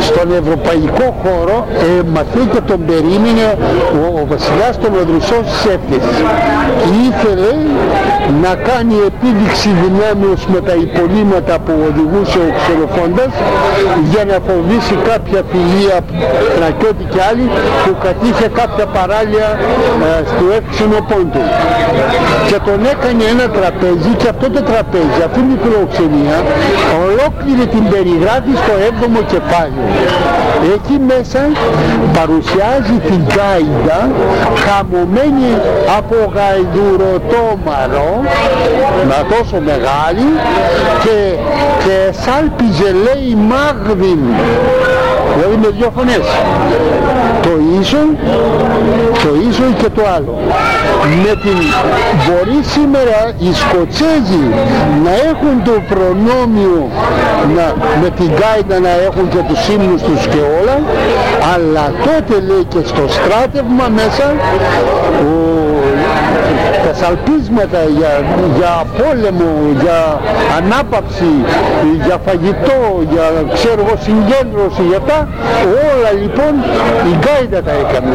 στον ευρωπαϊκό χώρο έμαθε και τον περίμενε ο βασιλιάς των Οδρυσσών Σέφτης. Ήθελε να κάνει επίδειξη δυνάμεως με τα υπολείμματα που οδηγούσε ο Ξενοφόντας για να φοβήσει κάποια φιλία Θρακιώτη και άλλοι που κατήχε κάποια παράλια στο εύξηνο πόντο. Και τον έκανε ένα τραπέζι και αυτό το τραπέζι, αυτή η φιλοξενία, ολόκληρη την περιγράφει στο 7ο κεφάλαιο. Εκεί μέσα παρουσιάζει την Κάιντα χαμωμένη από γαϊδουροτόμαρο, να τόσο μεγάλη, και σάλπιζε, λέει, μάγδιν, δηλαδή με δυο φωνές, το ίσον και το άλλο. Με την, μπορεί σήμερα οι Σκοτσέζοι να έχουν το προνόμιο με την Κάιντα να έχουν και τους ύμνους τους και όλα, αλλά τότε, λέει, και στο στράτευμα μέσα τα σαλπίσματα για πόλεμο, για ανάπαυση, για φαγητό, για ξέρω εγώ συγκέντρωση, για αυτά όλα λοιπόν η Κάιντα τα έκανε.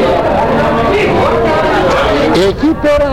Εκεί πέρα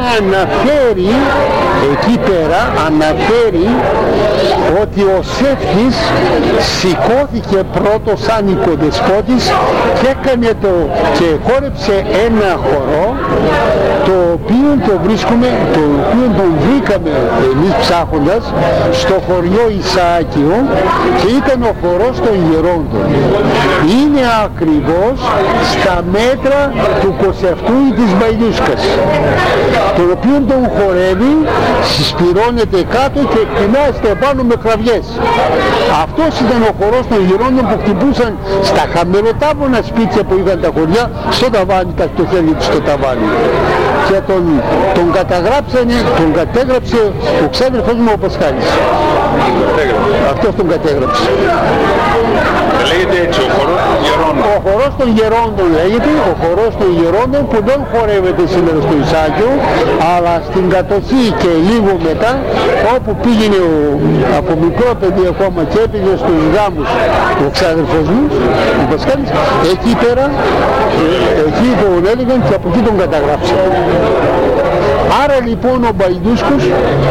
αναφέρει ότι ο Σέφτης σηκώθηκε πρώτος σαν οικοδεσπότης και έκανε και χόρεψε ένα χορό, το οποίο τον βρήκαμε εμείς ψάχνοντας στο χωριό Ισαάκιο και ήταν ο χορός των Γερόντων. Είναι ακριβώς στα μέτρα του Κοσευτού ή της Μπαϊδούσκας, τον οποίο τον χορεύει, συσπυρώνεται κάτω και κοινάζεται πάνω με κραυγές. Αυτός ήταν ο χορός των Γερόντων που χτυπούσαν στα χαμηλοτάβωνα σπίτια που είχαν τα χωριά στο ταβάνι, το χέρι του στο ταβάνι. Και τον κατέγραψε ο ξάδερφός μου ο Πασχάλης. Αυτός τον κατέγραψε. Λέγεται έτσι ο χορός των Γερόντων. Ο χορός των Γερόντων λέγεται, ο χορός των Γερόντων που δεν χορεύεται σήμερα στο Ισάκιο, αλλά στην κατοχή και λίγο μετά, όπου πήγαινε από μικρό παιδί ακόμα και έπηγε στους γάμους ο ξάδερφος μου, ο Πασχάλης, εκεί πέρα, εκεί τον έλεγαν και από εκεί τον καταγράψαν. Άρα λοιπόν ο Μπαϊδούσκος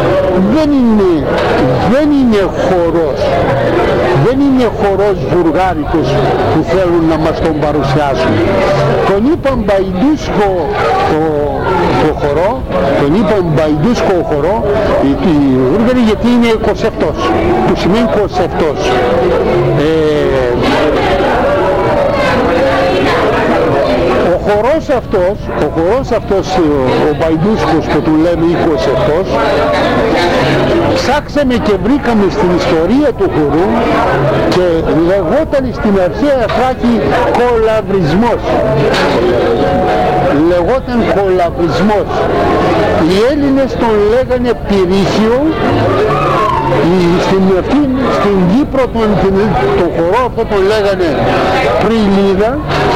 δεν είναι χορός, δεν είναι χορός βουργάρικος που θέλουν να μας τον παρουσιάσουν. Τον είπαν Μπαϊδούσκο το χορό, τον είπαν Μπαϊδούσκο χορό οι Βούργαροι, γιατί είναι κοσευτός, που σημαίνει κοσευτός. Ο χορός αυτός, ο Μπαϊδούσκος που του λέμε ή κοσευτός, ψάξαμε και βρήκαμε στην ιστορία του χορού και λεγόταν στην αρχαία Θράκη κολαβρισμός. Λεγόταν κολαβρισμός. Οι Έλληνες τον λέγανε πυρίχιο, στην Κύπρο τον χορό αυτό τον λέγανε πριλίδα,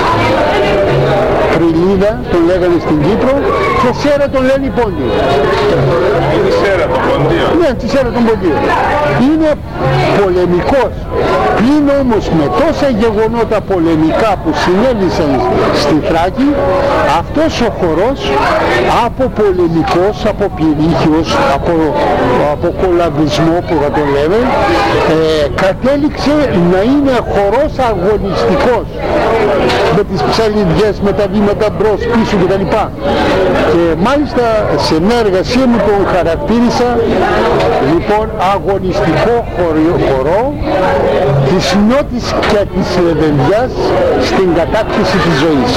τον λέγανε στην Κύπρο, και Σέρα τον λένε οι Πόντιοι. Τη Σέρα των Ποντίων. Ναι, τη Σέρα των Ποντίων. Είναι πολεμικός. Πλην όμως με τόσα γεγονότα πολεμικά που συνέβησαν στη Θράκη, αυτός ο χορός από πολεμικός, από πυρίχιος, από κολαβισμό που θα το λέμε, κατέληξε να είναι χορός αγωνιστικός, με τις ψαλιδιές, με τα βήματα μπρος, πίσω κτλ. Και μάλιστα σε μια εργασία μου τον χαρακτήρισα λοιπόν αγωνιστικό χορό της νιώτης και της λεβενδιάς στην κατάκτηση της ζωής.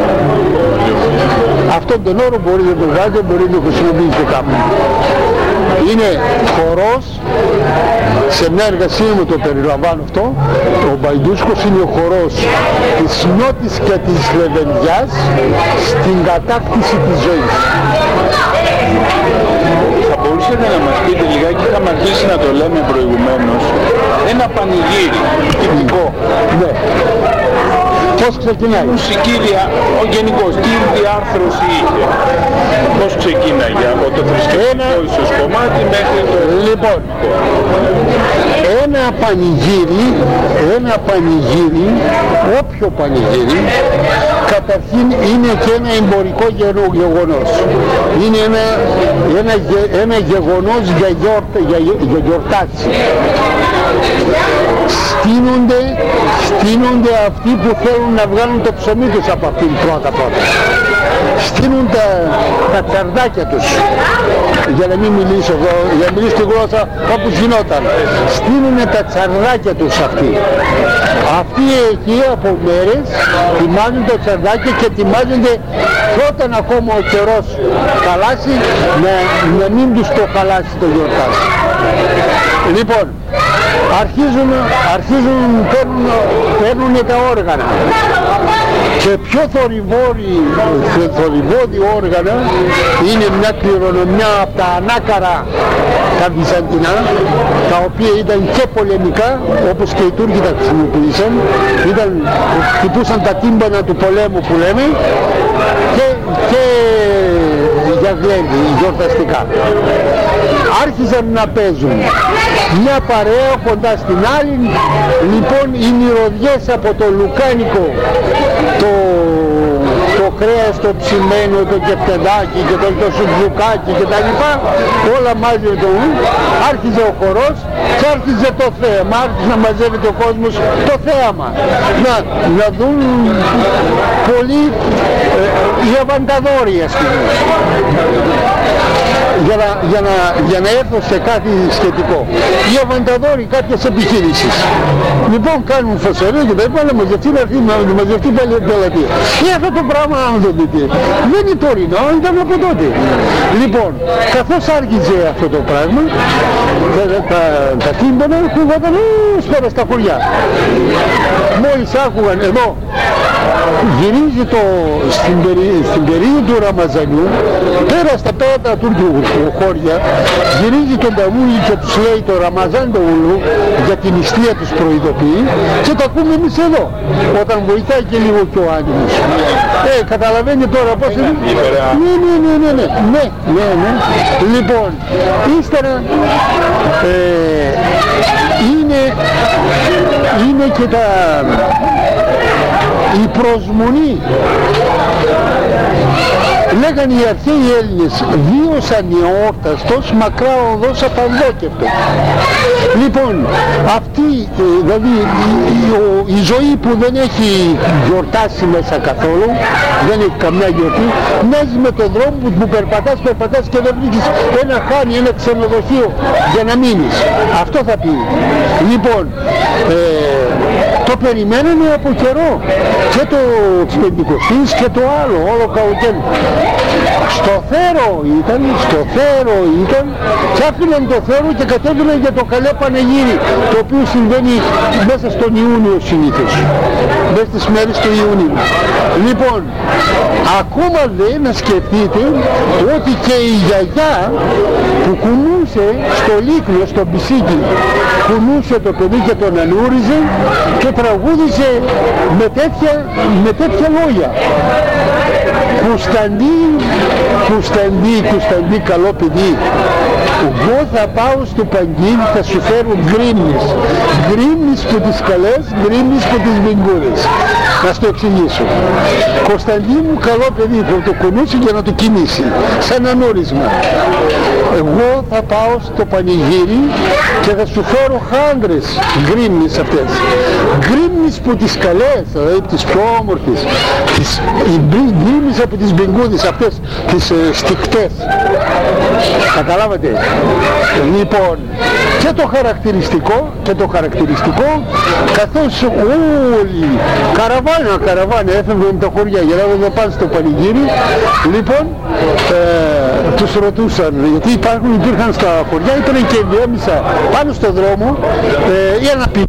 Αυτόν τον όρο μπορεί να το βγάλετε, μπορεί να το χρησιμοποιήσετε κάπου. Είναι χορός, σε μια εργασία μου το περιλαμβάνω αυτό, ο Μπαϊδούσκος είναι ο χορός της νιώτης και της λεβενδιάς στην κατάκτηση της ζωής. Θα μπορούσατε να μας πείτε λιγάκι, είχαμε αρχίσει να το λέμε προηγουμένως, ένα πανηγύρι τυπικό. Ναι. Πώς ξεκινάει? Μουσική, γενικώς, τι διάρθρωση είχε? Πώς ξεκίναγε από το θρησκευτικό ίσως κομμάτι μέχρι το... Λοιπόν, ένα πανηγύρι, όποιο πανηγύρι, καταρχήν είναι και ένα εμπορικό γεγονός. Είναι ένα γεγονός για γιορτάση. Στείνονται αυτοί που θέλουν να βγάλουν το ψωμί τους από αυτήν πρώτα. Στείνουν τα τσαρδάκια τους, για να μην μιλήσω εδώ, για να μιλήσω τη γλώσσα όπως γινόταν. Στείνουν τα τσαρδάκια τους αυτοί. Αυτοί εκεί από μέρες τιμάζουν το τσαρδάκι και ετοιμάζονται και όταν ακόμα ο καιρός χαλάσει να μην τους το χαλάσει το γιορτάσι. Λοιπόν, παίρνουν τα όργανα και πιο θορυβόδη όργανα είναι μια κληρονομιά από τα ανάκαρα τα Βυζαντινά, τα οποία ήταν και πολεμικά, όπως και οι Τούρκοι τα χρησιμοποιήσαν, χτυπούσαν τα τύμπανα του πολέμου που λέμε και για γλέντι, γιορταστικά. Άρχισαν να παίζουν μια παρέα κοντά στην άλλη. Λοιπόν, οι μυρωδιές από το λουκάνικο, το κρέας, το ψημένο, το κεφτεδάκι και το σουτζουκάκι και τα λοιπά, όλα μάζευε άρχιζε ο χορός και άρχιζε το θέαμα, άρχιζε να μαζεύεται ο κόσμος το θέαμα, να δουν πολλοί οι αβανταδόροι, ας πούμε. Για να έρθω σε κάτι σχετικό. Οι αβανταδόροι κάποιες επιχείρησης. Λοιπόν, κάνουν φασαρία και τα είπα, αλλά μαζευτεί να έρθει να μαζευτεί πάλι πελατεία. Αυτό το πράγμα, αν δεν δείτε, δεν είναι τωρινό, ήταν από τότε. Λοιπόν, καθώς άρχιζε αυτό το πράγμα, τα τύμπανα ακούγονταν σπέρα στα χωριά. Μόλις άκουγαν εδώ, γυρίζει στην περίοδο του Ραμαζανιού, πέρα στα πέρατα τουρκικού χώρια, γυρίζει τον ταμούλι και τους λέει το Ραμαζάν το ουλού, για την νηστεία τους προειδοποιεί, και το ακούμε εμείς εδώ, όταν βοηθάει και λίγο και ο άνεμος. Καταλαβαίνει τώρα πώς είναι. Ναι. Λοιπόν, ύστερα είναι και η προσμονή. Λέγανε οι αρχαίοι Έλληνες, βίωσαν οι αόρταστος μακρά οδός απανδόκευτο. Λοιπόν, αυτή, δηλαδή η ζωή που δεν έχει γιορτάσει μέσα καθόλου, δεν έχει καμιά γιορτή, μοιάζει με τον δρόμο που περπατάς και δεν βρίσκεις ένα χάνι, ένα ξενοδοχείο για να μείνεις. Αυτό θα πει. Λοιπόν, το περιμένανε από καιρό, και το Πεντηκοστής και το άλλο, όλο καλοκαίρι. Στο Θέρο ήταν και άφηναν το Θέρο και κατέβαιναν για το Καλέ Πανεγύρι, το οποίο συμβαίνει μέσα στον Ιούνιο συνήθως, μέσα στις μέρες του Ιουνίου. Λοιπόν, ακόμα λέει να σκεφτείτε ότι και η γιαγιά που κουνούσε στο Λύκνιο, στο Μπισίκι, κουνούσε το παιδί και τον ανούριζε και τραγούδιζε με τέτοια λόγια. Κουσταντί, καλό παιδί, εγώ θα πάω στο Παγκίνι, θα σου φέρω γκρίμνης. Γκρίμνης που τις καλές, γκρίμνης που τις μπιγκούρες. Να σου το εξηγήσω. Κωνσταντί μου, καλό παιδί, θα το κουνήσει και να το κινήσει, σαν ανούρισμα. Εγώ θα πάω στο πανηγύρι και θα σου φέρω χάντρες, γκρίμνης αυτές. Γκρίμνης που τις καλές, δηλαδή τις πιο όμορφες. Οι γκρίμνης από τις μπιγκούδες, αυτές τις στικτές. Καταλάβατε. Λοιπόν, και το χαρακτηριστικό, καθώς όλοι καραβάνα έφευγαν τα χωριά για να πάνε στο πανηγύρι. Λοιπόν, τους ρωτούσαν, γιατί υπήρχαν στα χωριά, ήταν και ενδιάμεσα πάνω στο δρόμο, για να πει